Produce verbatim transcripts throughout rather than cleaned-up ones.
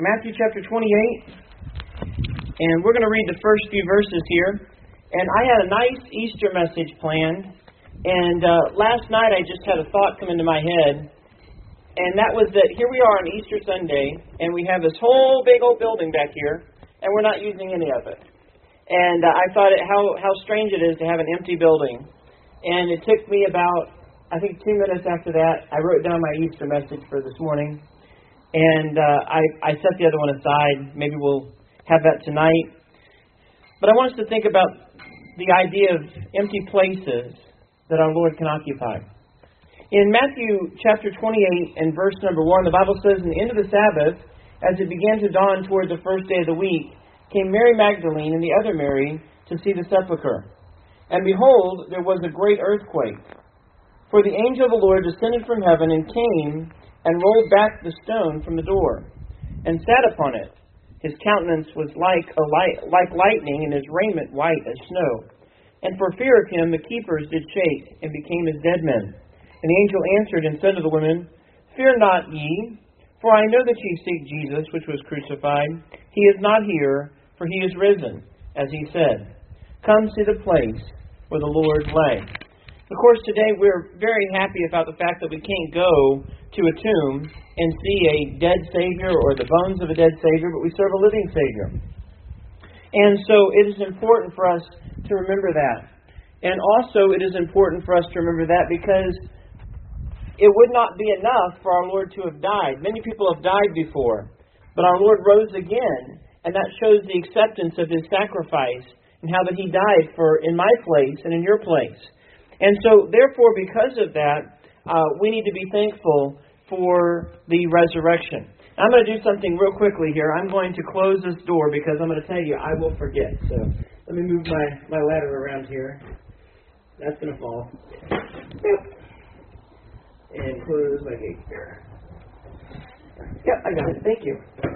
Matthew chapter twenty-eight, and we're going to read the first few verses here. And I had a nice Easter message planned, and uh, last night I just had a thought come into my head, and that was that here we are on Easter Sunday, and we have this whole big old building back here, and we're not using any of it. And uh, I thought it, how, how strange it is to have an empty building. And it took me about, I think, two minutes after that, I wrote down my Easter message for this morning. And uh, I, I set the other one aside. Maybe we'll have that tonight. But I want us to think about the idea of empty places that our Lord can occupy. In Matthew chapter twenty-eight and verse number one, the Bible says, "In the end of the Sabbath, as it began to dawn toward the first day of the week, came Mary Magdalene and the other Mary to see the sepulchre. And behold, there was a great earthquake. For the angel of the Lord descended from heaven and came and rolled back the stone from the door, and sat upon it. His countenance was like a light, like lightning, and his raiment white as snow. And for fear of him the keepers did shake, and became as dead men. And the angel answered and said to the women, Fear not ye, for I know that ye seek Jesus, which was crucified. He is not here, for he is risen, as he said. Come see the place where the Lord lay." Of course, today we're very happy about the fact that we can't go to a tomb and see a dead Savior or the bones of a dead Savior, but we serve a living Savior. And so it is important for us to remember that. And also it is important for us to remember that because it would not be enough for our Lord to have died. Many people have died before, but our Lord rose again, and that shows the acceptance of His sacrifice and how that He died for in my place and in your place. And so, therefore, because of that, uh, we need to be thankful for the resurrection. I'm going to do something real quickly here. I'm going to close this door because I'm going to tell you I will forget. So let me move my, my ladder around here. That's going to fall. And close my gate here. Yep, I got it. Thank you.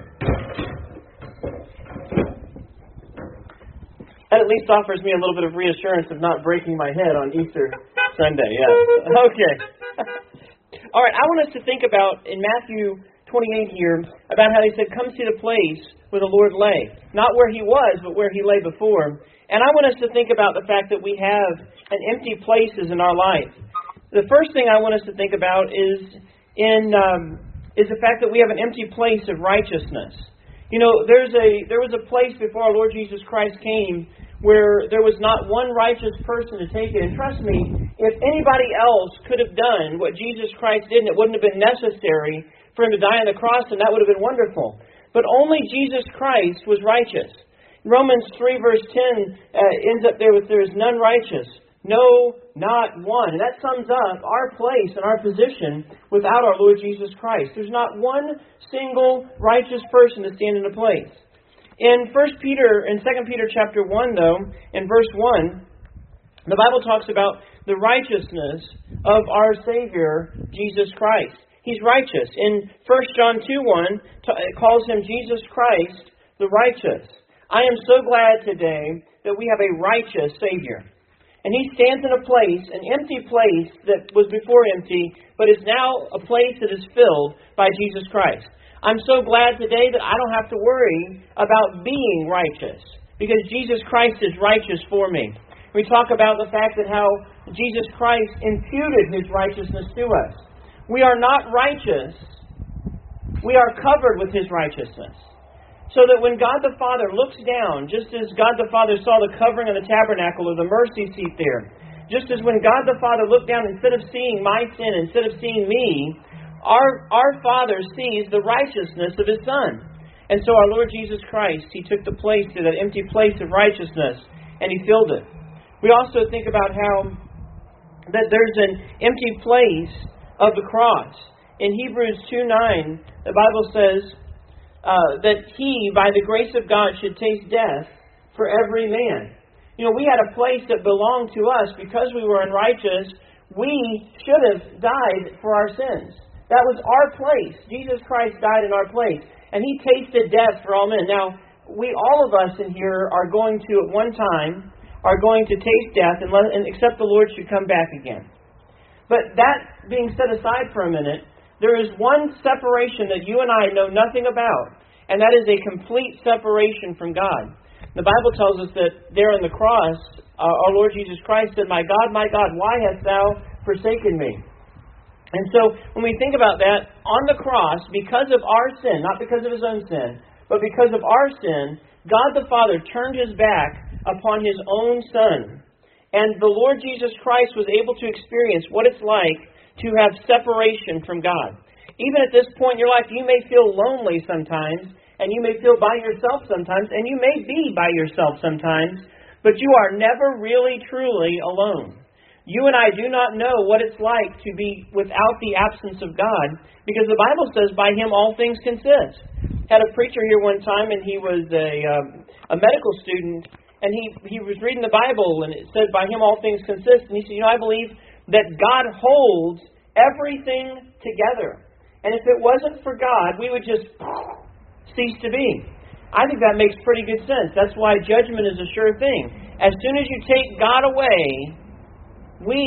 That at least offers me a little bit of reassurance of not breaking my head on Easter Sunday. Yeah. Okay. All right. I want us to think about in Matthew twenty-eight here about how He said, "Come see the place where the Lord lay." Not where He was, but where He lay before. And I want us to think about the fact that we have an empty places in our life. The first thing I want us to think about is in um, is the fact that we have an empty place of righteousness. You know, there's a there was a place before our Lord Jesus Christ came where there was not one righteous person to take it. And trust me, if anybody else could have done what Jesus Christ did, and it wouldn't have been necessary for Him to die on the cross, and that would have been wonderful. But only Jesus Christ was righteous. Romans three verse ten uh, ends up there with, "There is none righteous, no, not one." And that sums up our place and our position without our Lord Jesus Christ. There's not one single righteous person to stand in a place. In First Peter, in Second Peter chapter one, though, in verse one, the Bible talks about the righteousness of our Savior, Jesus Christ. He's righteous. In First John two one, it calls Him Jesus Christ, the righteous. I am so glad today that we have a righteous Savior. And He stands in a place, an empty place that was before empty, but is now a place that is filled by Jesus Christ. I'm so glad today that I don't have to worry about being righteous, because Jesus Christ is righteous for me. We talk about the fact that how Jesus Christ imputed His righteousness to us. We are not righteous. We are covered with His righteousness. So that when God the Father looks down, just as God the Father saw the covering of the tabernacle or the mercy seat there, just as when God the Father looked down, instead of seeing my sin, instead of seeing me, our, our Father sees the righteousness of His Son. And so our Lord Jesus Christ, He took the place to that empty place of righteousness, and He filled it. We also think about how that there's an empty place of the cross. In Hebrews two nine, the Bible says, Uh, that He, by the grace of God, should taste death for every man. You know, we had a place that belonged to us because we were unrighteous. We should have died for our sins. That was our place. Jesus Christ died in our place. And He tasted death for all men. Now, we, all of us in here are going to, at one time, are going to taste death and, let, and except the Lord should come back again. But that being set aside for a minute, there is one separation that you and I know nothing about. And that is a complete separation from God. The Bible tells us that there on the cross, uh, our Lord Jesus Christ said, "My God, my God, why hast thou forsaken me?" And so when we think about that, on the cross, because of our sin, not because of His own sin, but because of our sin, God the Father turned His back upon His own Son. And the Lord Jesus Christ was able to experience what it's like to have separation from God. Even at this point in your life, you may feel lonely sometimes, and you may feel by yourself sometimes, and you may be by yourself sometimes, but you are never really, truly alone. You and I do not know what it's like to be without the absence of God, because the Bible says, by Him all things consist. Had a preacher here one time, and he was a, um, a medical student, and he, he was reading the Bible, and it said, by Him all things consist. And he said, you know, I believe that God holds everything together. And if it wasn't for God, we would just cease to be. I think that makes pretty good sense. That's why judgment is a sure thing. As soon as you take God away, we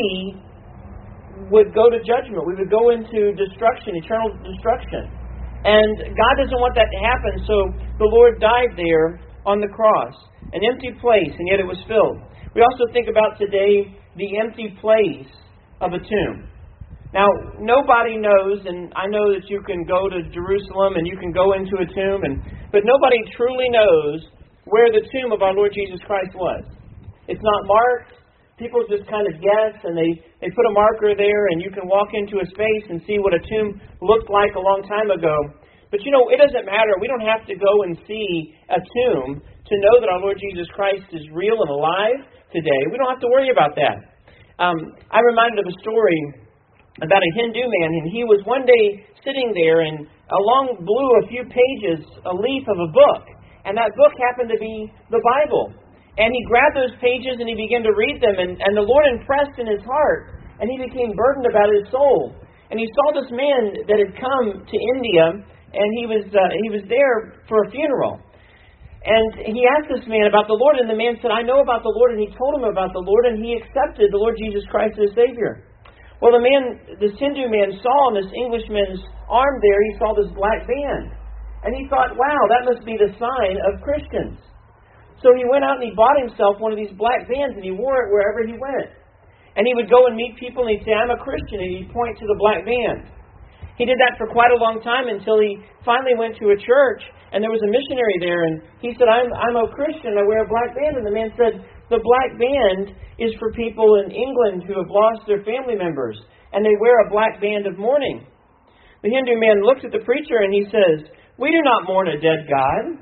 would go to judgment. We would go into destruction, eternal destruction. And God doesn't want that to happen, so the Lord died there on the cross. An empty place, and yet it was filled. We also think about today the empty place of a tomb. Now, nobody knows, and I know that you can go to Jerusalem and you can go into a tomb, and but nobody truly knows where the tomb of our Lord Jesus Christ was. It's not marked. People just kind of guess, and they, they put a marker there, and you can walk into a space and see what a tomb looked like a long time ago. But you know, it doesn't matter. We don't have to go and see a tomb to know that our Lord Jesus Christ is real and alive today. We don't have to worry about that. Um, I'm reminded of a story about a Hindu man, and he was one day sitting there, and along blew a few pages, a leaf of a book, and that book happened to be the Bible. And he grabbed those pages and he began to read them, and, and the Lord impressed in his heart, and he became burdened about his soul. And he saw this man that had come to India, and he was uh, he was there for a funeral. And he asked this man about the Lord, and the man said, I know about the Lord, and he told him about the Lord, and he accepted the Lord Jesus Christ as Savior. Well, the man, this Hindu man saw on this Englishman's arm there, he saw this black band. And he thought, wow, that must be the sign of Christians. So he went out and he bought himself one of these black bands, and he wore it wherever he went. And he would go and meet people, and he'd say, I'm a Christian, and he'd point to the black band. He did that for quite a long time until he finally went to a church, and there was a missionary there, and he said, I'm, I'm a Christian, I wear a black band. And the man said, the black band is for people in England who have lost their family members, and they wear a black band of mourning. The Hindu man looked at the preacher and he says, we do not mourn a dead God.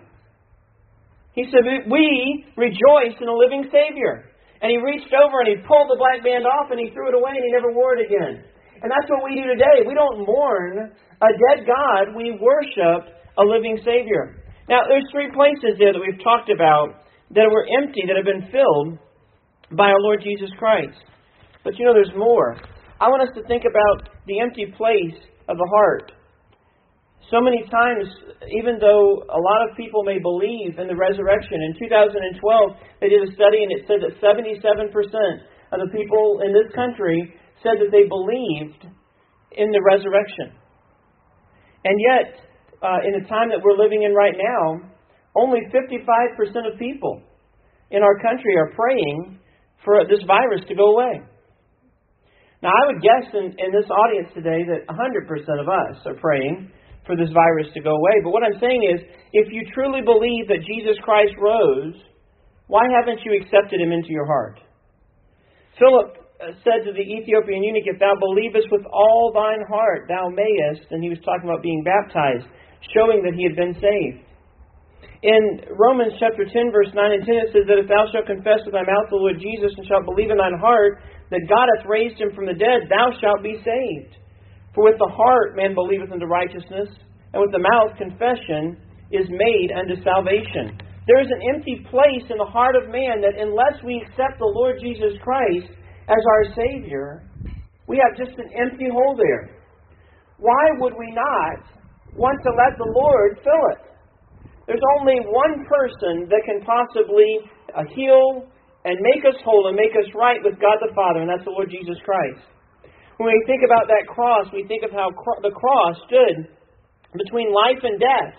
He said, we rejoice in a living Savior. And he reached over and he pulled the black band off and he threw it away and he never wore it again. And that's what we do today. We don't mourn a dead God. We worship a living Savior. Now, there's three places there that we've talked about that were empty, that have been filled by our Lord Jesus Christ. But you know, there's more. I want us to think about the empty place of the heart. So many times, even though a lot of people may believe in the resurrection, in two thousand twelve, they did a study and it said that seventy-seven percent of the people in this country said that they believed in the resurrection. And yet, uh, in the time that we're living in right now, only fifty-five percent of people in our country are praying for this virus to go away. Now, I would guess in, in this audience today that one hundred percent of us are praying for this virus to go away. But what I'm saying is, if you truly believe that Jesus Christ rose, why haven't you accepted Him into your heart? Philip said to the Ethiopian eunuch, if thou believest with all thine heart, thou mayest, and he was talking about being baptized, showing that he had been saved. In Romans chapter ten, verse nine and ten, it says that if thou shalt confess with thy mouth the Lord Jesus, and shalt believe in thine heart that God hath raised Him from the dead, thou shalt be saved. For with the heart man believeth unto righteousness, and with the mouth confession is made unto salvation. There is an empty place in the heart of man that unless we accept the Lord Jesus Christ as our Savior, we have just an empty hole there. Why would we not want to let the Lord fill it? There's only one person that can possibly uh, heal and make us whole and make us right with God the Father, and that's the Lord Jesus Christ. When we think about that cross, we think of how cro- the cross stood between life and death.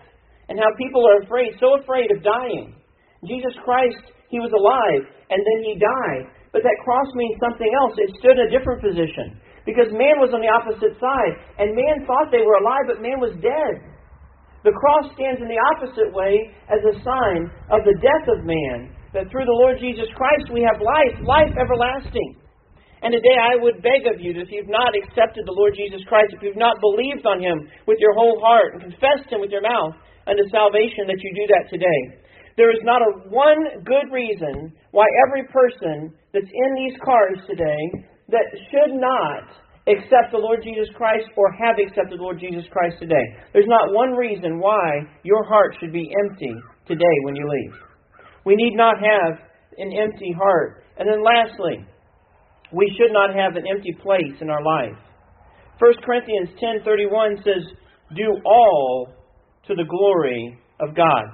and how people are afraid, so afraid of dying. Jesus Christ, He was alive, and then He died. But that cross means something else. It stood in a different position. Because man was on the opposite side, and man thought they were alive, but man was dead. The cross stands in the opposite way as a sign of the death of man, that through the Lord Jesus Christ we have life, life everlasting. And today I would beg of you that if you've not accepted the Lord Jesus Christ, if you've not believed on Him with your whole heart and confessed Him with your mouth unto salvation, that you do that today. There is not a one good reason why every person that's in these cars today that should not accept the Lord Jesus Christ or have accepted the Lord Jesus Christ today. There's not one reason why your heart should be empty today when you leave. We need not have an empty heart. And then lastly, we should not have an empty place in our life. First Corinthians ten thirty-one says, "Do all to the glory of God."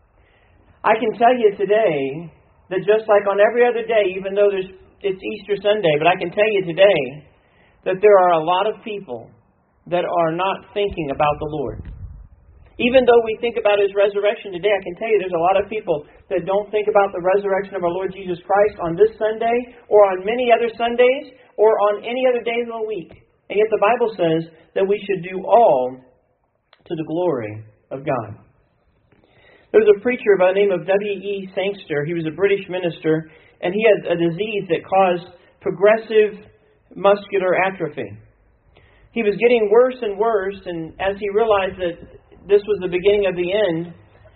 I can tell you today that just like on every other day, even though there's it's Easter Sunday, but I can tell you today that there are a lot of people that are not thinking about the Lord. Even though we think about His resurrection today, I can tell you there's a lot of people that don't think about the resurrection of our Lord Jesus Christ on this Sunday or on many other Sundays or on any other days of the week. And yet the Bible says that we should do all to the glory of God. There was a preacher by the name of W E Sangster. He was a British minister, and he had a disease that caused progressive muscular atrophy. He was getting worse and worse, and as he realized that this was the beginning of the end,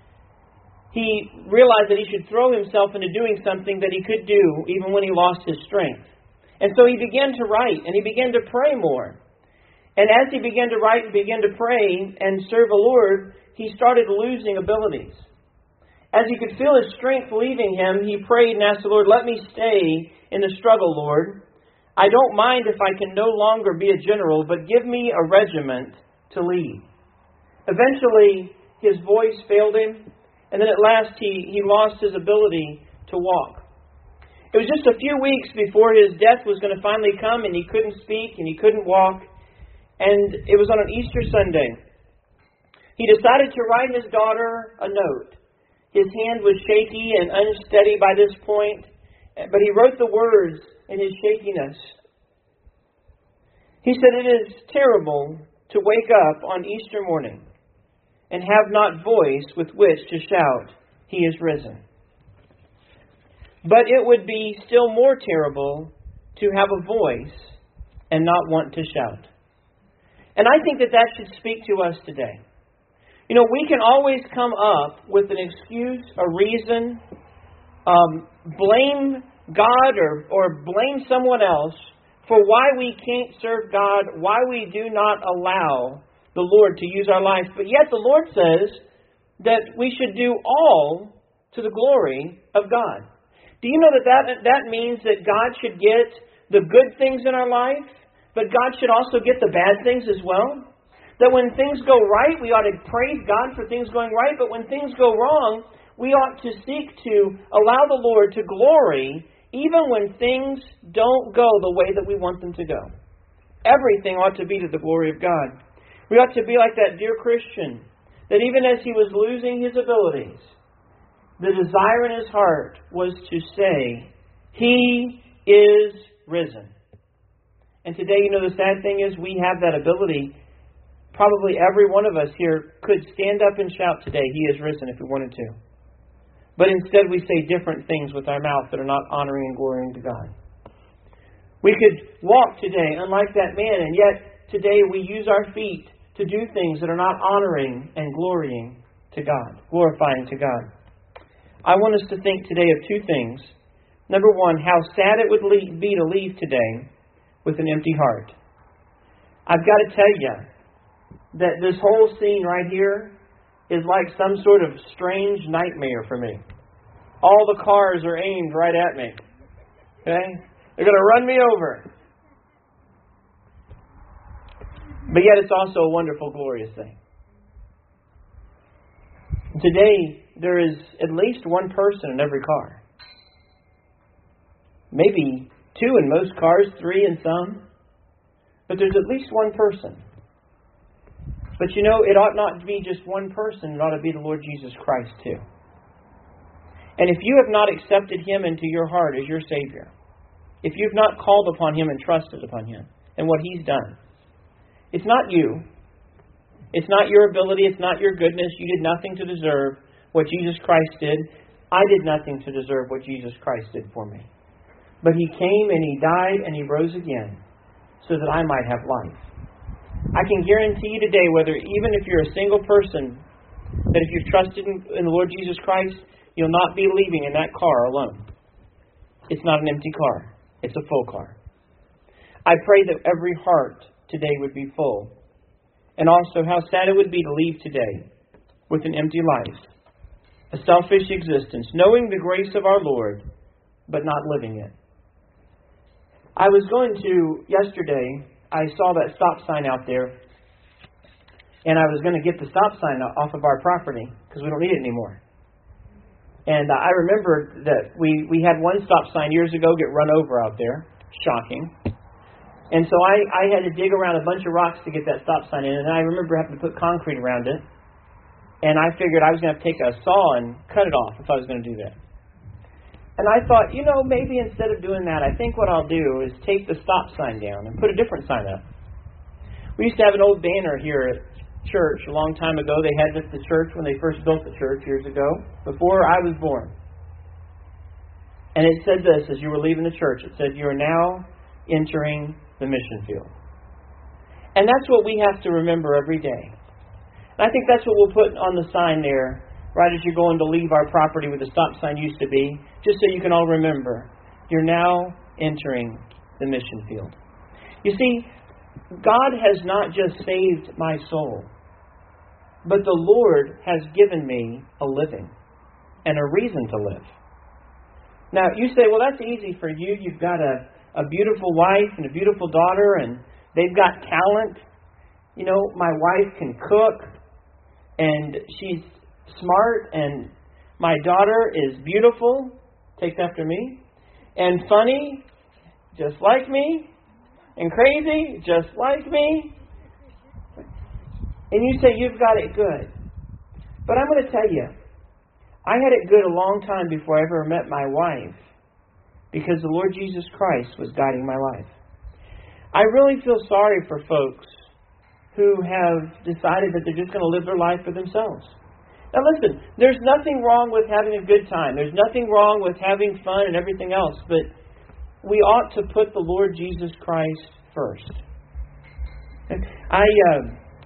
he realized that he should throw himself into doing something that he could do even when he lost his strength. And so he began to write, and he began to pray more. And as he began to write and began to pray and serve the Lord, he started losing abilities. As he could feel his strength leaving him, he prayed and asked the Lord, "Let me stay in the struggle, Lord. I don't mind if I can no longer be a general, but give me a regiment to lead." Eventually, his voice failed him, and then at last he, he lost his ability to walk. It was just a few weeks before his death was going to finally come, and he couldn't speak and he couldn't walk, and it was on an Easter Sunday. He decided to write his daughter a note. His hand was shaky and unsteady by this point, but he wrote the words in his shakiness. He said, "It is terrible to wake up on Easter morning and have not voice with which to shout, 'He is risen.' But it would be still more terrible to have a voice and not want to shout." And I think that that should speak to us today. You know, we can always come up with an excuse, a reason, um, blame God or, or blame someone else for why we can't serve God, why we do not allow the Lord to use our lives. But yet the Lord says that we should do all to the glory of God. Do you know that that, that means that God should get the good things in our life, but God should also get the bad things as well? That when things go right, we ought to praise God for things going right, but when things go wrong, we ought to seek to allow the Lord to glory even when things don't go the way that we want them to go. Everything ought to be to the glory of God. We ought to be like that dear Christian, that even as he was losing his abilities, the desire in his heart was to say, "He is risen." And today, you know, the sad thing is we have that ability. Probably every one of us here could stand up and shout today, "He is risen," if we wanted to. But instead we say different things with our mouth that are not honoring and glorying to God. We could walk today unlike that man, and yet today we use our feet to do things that are not honoring and glorying to God, glorifying to God. I want us to think today of two things. Number one, how sad it would be to leave today with an empty heart. I've got to tell you that this whole scene right here is like some sort of strange nightmare for me. All the cars are aimed right at me. Okay? They're going to run me over. But yet it's also a wonderful, glorious thing. Today, there is at least one person in every car. Maybe two in most cars, three in some. But there's at least one person. But you know, it ought not to be just one person. It ought to be the Lord Jesus Christ too. And if you have not accepted Him into your heart as your Savior, if you've not called upon Him and trusted upon Him and what He's done, it's not you. It's not your ability. It's not your goodness. You did nothing to deserve what Jesus Christ did. I did nothing to deserve what Jesus Christ did for me. But He came and He died and He rose again so that I might have life. I can guarantee you today, whether even if you're a single person, that if you've trusted in, in the Lord Jesus Christ, you'll not be leaving in that car alone. It's not an empty car. It's a full car. I pray that every heart today would be full. And also how sad it would be to leave today with an empty life, a selfish existence, knowing the grace of our Lord, but not living it. I was going to, yesterday, I saw that stop sign out there, and I was going to get the stop sign off of our property because we don't need it anymore. And I remember that we, we had one stop sign years ago get run over out there. Shocking. And so I, I had to dig around a bunch of rocks to get that stop sign in, and I remember having to put concrete around it. And I figured I was going to have to take a saw and cut it off if I was going to do that. And I thought, you know, maybe instead of doing that, I think what I'll do is take the stop sign down and put a different sign up. We used to have an old banner here at church a long time ago. They had this at the church when they first built the church years ago, before I was born. And it said this as you were leaving the church. It said, "You are now entering the mission field." And that's what we have to remember every day. And I think that's what we'll put on the sign there, right as you're going to leave our property where the stop sign used to be, just so you can all remember, you're now entering the mission field. You see, God has not just saved my soul, but the Lord has given me a living and a reason to live. Now, you say, well, that's easy for you. You've got a, a beautiful wife and a beautiful daughter, and they've got talent. You know, my wife can cook, and she's smart, and my daughter is beautiful, takes after me, and funny, just like me, and crazy, just like me. And you say, you've got it good. But I'm going to tell you, I had it good a long time before I ever met my wife, because the Lord Jesus Christ was guiding my life. I really feel sorry for folks who have decided that they're just going to live their life for themselves. Now listen, there's nothing wrong with having a good time. There's nothing wrong with having fun and everything else, but we ought to put the Lord Jesus Christ first. I uh,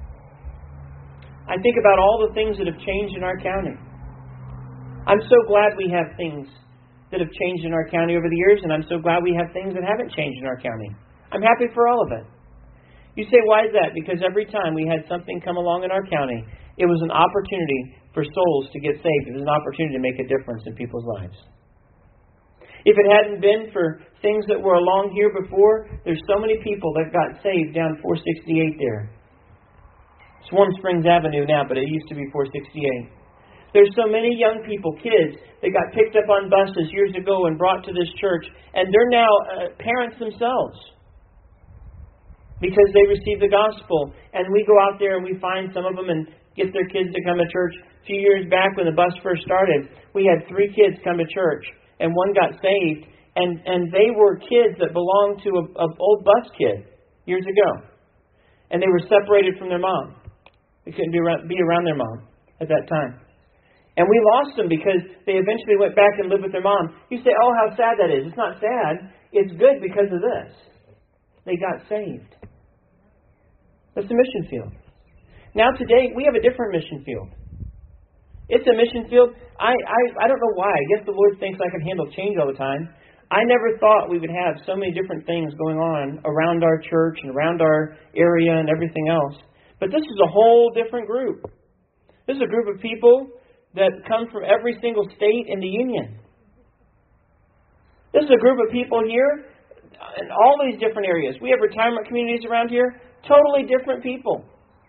I think about all the things that have changed in our county. I'm so glad we have things that have changed in our county over the years, and I'm so glad we have things that haven't changed in our county. I'm happy for all of it. You say, why is that? Because every time we had something come along in our county, it was an opportunity for souls to get saved. It was an opportunity to make a difference in people's lives. If it hadn't been for things that were along here before, there's so many people that got saved down four sixty-eight there. It's Warm Springs Avenue now, but it used to be four sixty-eight. There's so many young people, kids, that got picked up on buses years ago and brought to this church, and they're now uh, parents themselves because they received the gospel. And we go out there and we find some of them and get their kids to come to church. A few years back when the bus first started, we had three kids come to church, and one got saved, and, and they were kids that belonged to an old bus kid years ago. And they were separated from their mom. They couldn't be around, be around their mom at that time. And we lost them because they eventually went back and lived with their mom. You say, oh, how sad that is. It's not sad. It's good because of this. They got saved. That's the mission field. Now today, we have a different mission field. It's a mission field. I, I, I don't know why. I guess the Lord thinks I can handle change all the time. I never thought we would have so many different things going on around our church and around our area and everything else. But this is a whole different group. This is a group of people that come from every single state in the Union. This is a group of people here in all these different areas. We have retirement communities around here, totally different people.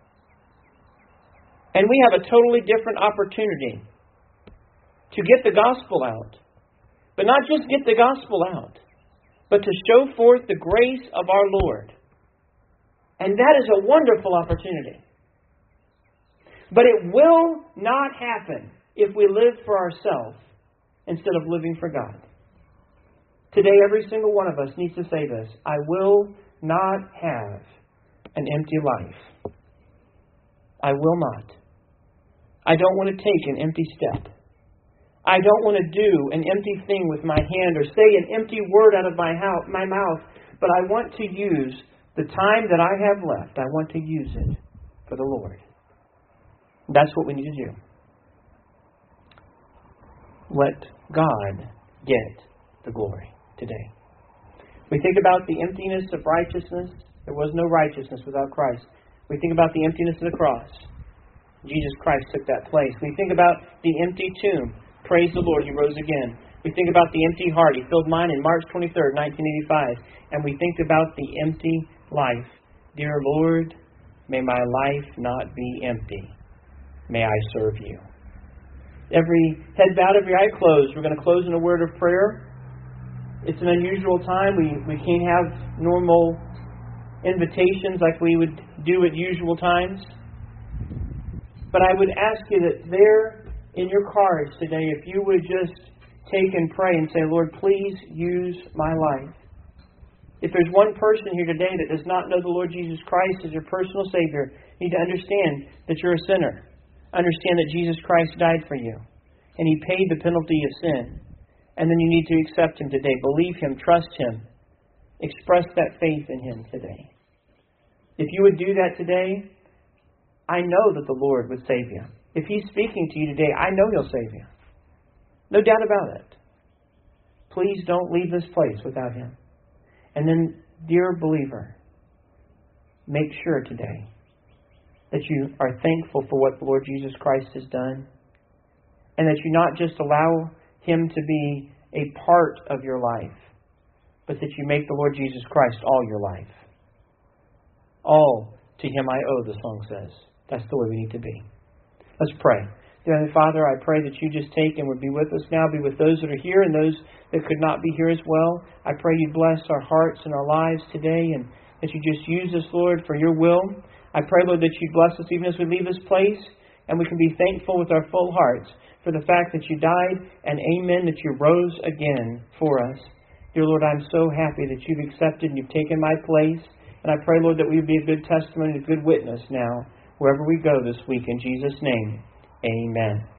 And we have a totally different opportunity to get the gospel out. But not just get the gospel out, but to show forth the grace of our Lord. And that is a wonderful opportunity. But it will not happen if we live for ourselves instead of living for God. Today, every single one of us needs to say this: I will not have an empty life. I will not. I don't want to take an empty step. I don't want to do an empty thing with my hand or say an empty word out of my house, my mouth, but I want to use the time that I have left. I want to use it for the Lord. That's what we need to do. Let God get the glory today. We think about the emptiness of righteousness. There was no righteousness without Christ. We think about the emptiness of the cross. Jesus Christ took that place. We think about the empty tomb. Praise the Lord, He rose again. We think about the empty heart. He filled mine in March twenty-third, nineteen eighty-five. And we think about the empty life. Dear Lord, may my life not be empty. May I serve You. Every head bowed, every eye closed. We're going to close in a word of prayer. It's an unusual time. We, we can't have normal invitations like we would do at usual times. But I would ask you that there in your cards today, if you would just take and pray and say, Lord, please use my life. If there's one person here today that does not know the Lord Jesus Christ as your personal Savior, you need to understand that you're a sinner. Understand that Jesus Christ died for you. And He paid the penalty of sin. And then you need to accept Him today. Believe Him. Trust Him. Express that faith in Him today. If you would do that today, I know that the Lord would save you. If He's speaking to you today, I know He'll save you. No doubt about it. Please don't leave this place without Him. And then, dear believer, make sure today that you are thankful for what the Lord Jesus Christ has done, and that you not just allow Him to be a part of your life, but that you make the Lord Jesus Christ all your life. All to Him I owe, the song says. That's the way we need to be. Let's pray. Dear Heavenly Father, I pray that You just take and would be with us now, be with those that are here and those that could not be here as well. I pray You bless our hearts and our lives today, and that You just use us, Lord, for Your will. I pray, Lord, that You bless us even as we leave this place, and we can be thankful with our full hearts for the fact that You died, and amen, that You rose again for us. Dear Lord, I'm so happy that You've accepted and You've taken my place, and I pray, Lord, that we would be a good testimony, a good witness now, wherever we go this week. In Jesus' name, amen.